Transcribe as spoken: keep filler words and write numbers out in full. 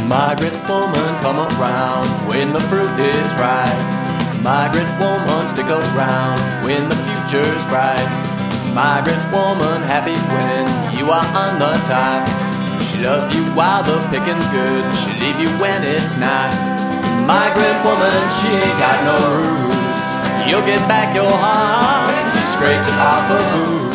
Migrant woman, come around when the fruit is ripe. Migrant woman, stick around when the future's bright. Migrant woman, happy when you are on the top. She love you while the picking's good, she leave you when it's not. Migrant woman, she ain't got no roots. You'll get back your heart when she scrapes it off her boots.